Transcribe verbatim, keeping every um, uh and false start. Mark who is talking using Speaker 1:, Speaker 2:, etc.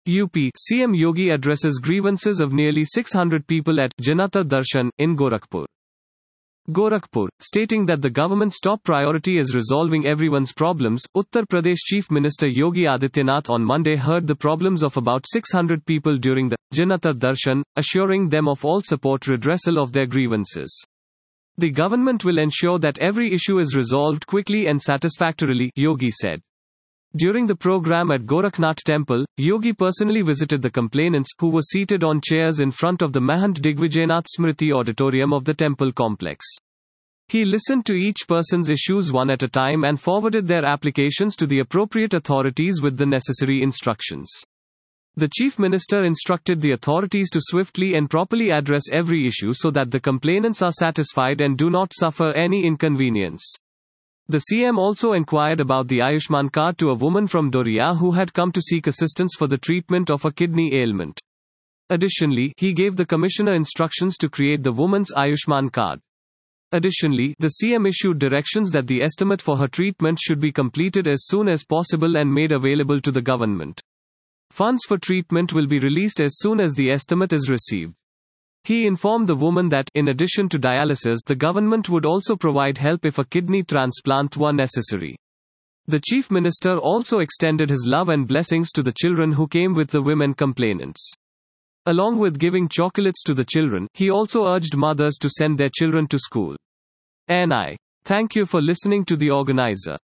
Speaker 1: U P C M Yogi addresses grievances of nearly six hundred people at Janata Darshan in Gorakhpur. Gorakhpur, stating that the government's top priority is resolving everyone's problems, Uttar Pradesh Chief Minister Yogi Adityanath on Monday heard the problems of about six hundred people during the Janata Darshan, assuring them of all support redressal of their grievances. The government will ensure that every issue is resolved quickly and satisfactorily, Yogi said. During the program at Gorakhnath Temple, Yogi personally visited the complainants, who were seated on chairs in front of the Mahant Digvijayanath Smriti auditorium of the temple complex. He listened to each person's issues one at a time and forwarded their applications to the appropriate authorities with the necessary instructions. The Chief Minister instructed the authorities to swiftly and properly address every issue so that the complainants are satisfied and do not suffer any inconvenience. The C M also inquired about the Ayushman card to a woman from Doria who had come to seek assistance for the treatment of a kidney ailment. Additionally, he gave the Commissioner instructions to create the woman's Ayushman card. Additionally, the C M issued directions that the estimate for her treatment should be completed as soon as possible and made available to the government. Funds for treatment will be released as soon as the estimate is received. He informed the woman that, in addition to dialysis, the government would also provide help if a kidney transplant were necessary. The Chief Minister also extended his love and blessings to the children who came with the women complainants. Along with giving chocolates to the children, he also urged mothers to send their children to school. N I. Thank you for listening to the organizer.